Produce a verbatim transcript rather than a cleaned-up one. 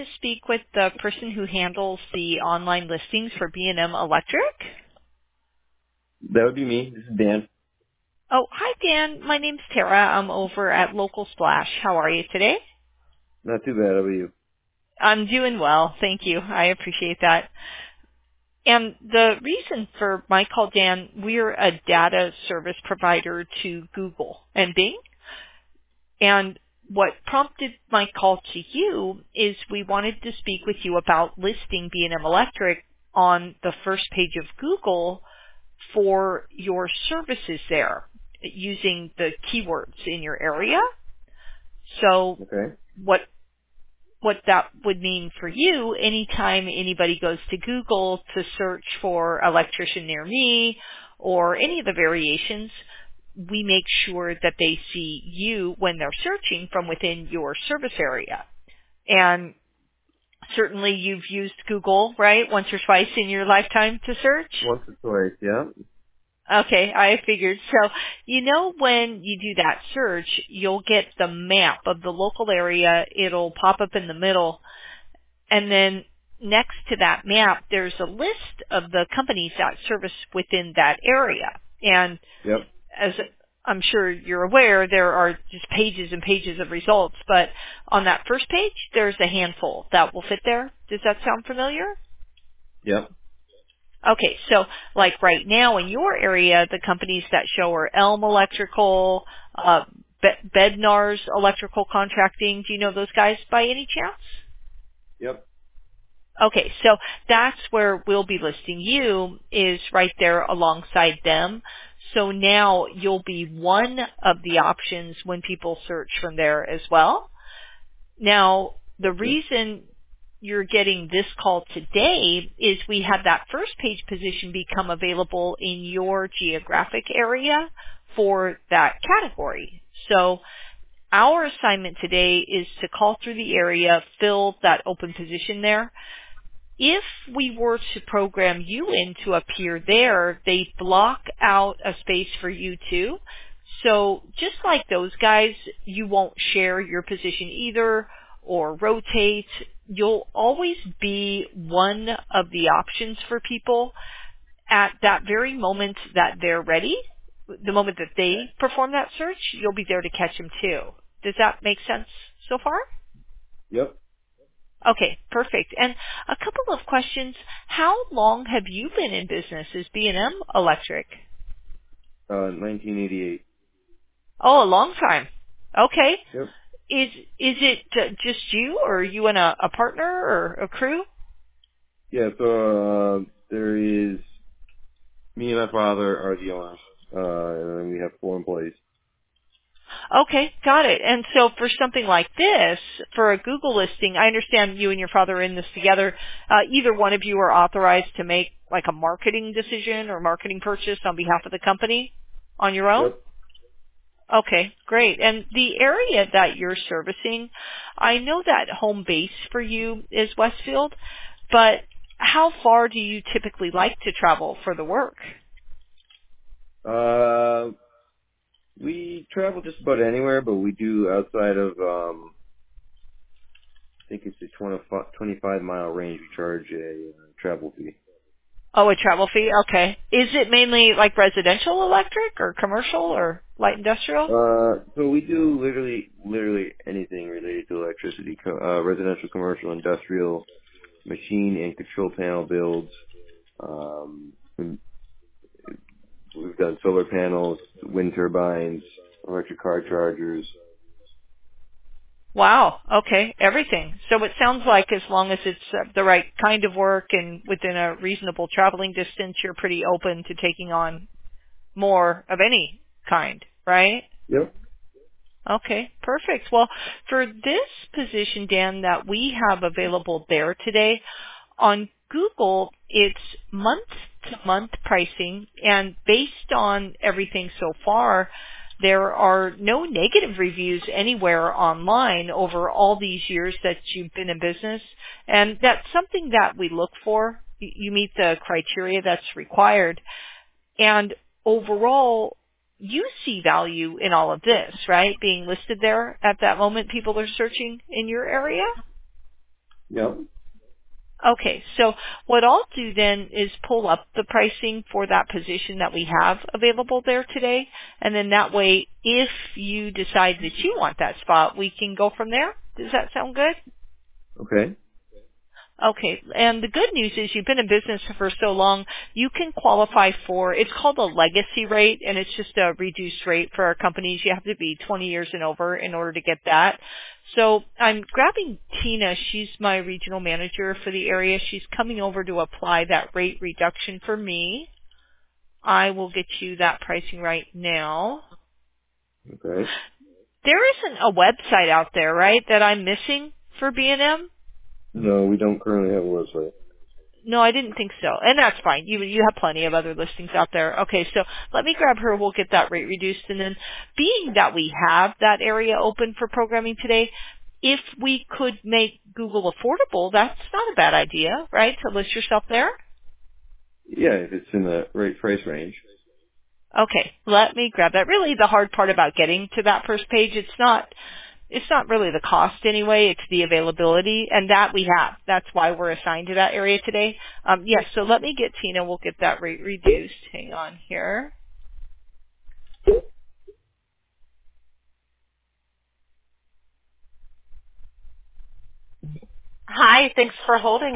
speak with the person who handles the online listings for B and M Electric? That would be me. This is Dan. Oh, hi, Dan. My name's Tara. I'm over at Local Splash. How are you today? Not too bad. How about you? I'm doing well. Thank you. I appreciate that. And the reason for my call, Dan, we're a data service provider to Google and Bing. And what prompted my call to you is we wanted to speak with you about listing B and M Electric on the first page of Google for your services there using the keywords in your area. So Okay. what what that would mean for you, anytime anybody goes to Google to search for electrician near me or any of the variations, we make sure that they see you when they're searching from within your service area. And certainly you've used Google, right, once or twice in your lifetime to search? Once or twice, yeah. Okay, I figured. So, you know, when you do that search, you'll get the map of the local area. It'll pop up in the middle. And then next to that map, there's a list of the companies that service within that area. And Yep. as I'm sure you're aware, there are just pages and pages of results. But on that first page, there's a handful that will fit there. Does that sound familiar? Yep. Okay, so like right now in your area, the companies that show are Elm Electrical, uh, Be- Bednar's Electrical Contracting. Do you know those guys by any chance? Yep. Okay, so that's where we'll be listing you, is right there alongside them. So now you'll be one of the options when people search from there as well. Now, the reason you're getting this call today is we had that first page position become available in your geographic area for that category. So our assignment today is to call through the area, fill that open position there. If we were to program you in to appear there, they block out a space for you too. So just like those guys, you won't share your position either or rotate. You'll always be one of the options for people at that very moment that they're ready. The moment that they perform that search, you'll be there to catch them too. Does that make sense so far? Yep. Okay, perfect. And a couple of questions. How long have you been in business as B and M Electric? Uh, nineteen eighty-eight. Oh, a long time. Okay. Yep. Is is it uh, just you, or are you and a, a partner or a crew? Yeah, so, uh, there is, me and my father are the owners, uh, and then we have four employees. Okay, got it. And so for something like this, for a Google listing, I understand you and your father are in this together. Uh, either one of you are authorized to make like a marketing decision or marketing purchase on behalf of the company on your own? Yep. Okay, great. And the area that you're servicing, I know that home base for you is Westfield, but how far do you typically like to travel for the work? Uh, we travel just about anywhere, but we do outside of, um, I think it's a twenty-five, twenty-five mile range. We charge a uh, travel fee. Oh, a travel fee? Okay. Is it mainly like residential electric or commercial or light industrial? Uh, so we do literally, literally anything related to electricity, co- uh, residential, commercial, industrial, machine and control panel builds. Um, we've done solar panels, wind turbines, electric car chargers. Wow. Okay. Everything. So it sounds like as long as it's uh, the right kind of work and within a reasonable traveling distance, you're pretty open to taking on more of any kind, right? Yep. Okay, perfect. Well, for this position, Dan, that we have available there today, on Google, it's month-to-month pricing, and based on everything so far, there are no negative reviews anywhere online over all these years that you've been in business, and that's something that we look for. You you meet the criteria that's required, and overall, you see value in all of this, right? Being listed there at that moment people are searching in your area? Yep. Okay, so what I'll do then is pull up the pricing for that position that we have available there today, and then that way, if you decide that you want that spot, we can go from there. Does that sound good? Okay. Okay, and the good news is you've been in business for so long, you can qualify for, it's called a legacy rate, and it's just a reduced rate for our companies. You have to be twenty years and over in order to get that. So I'm grabbing Tina. She's my regional manager for the area. She's coming over to apply that rate reduction for me. I will get you that pricing right now. Okay. There isn't a website out there, right, that I'm missing for B and M? No, we don't currently have a website. No, I didn't think so. And that's fine. You you have plenty of other listings out there. Okay, so let me grab her. We'll get that rate reduced. And then being that we have that area open for programming today, if we could make Google affordable, that's not a bad idea, right, to list yourself there? Yeah, if it's in the right price range. Okay, let me grab that. Really, the hard part about getting to that first page, it's not it's not really the cost anyway, it's the availability, and that we have. That's why we're assigned to that area today. Um, yes, so let me get Tina. We'll get that rate reduced. Hang on here. Hi, thanks for holding.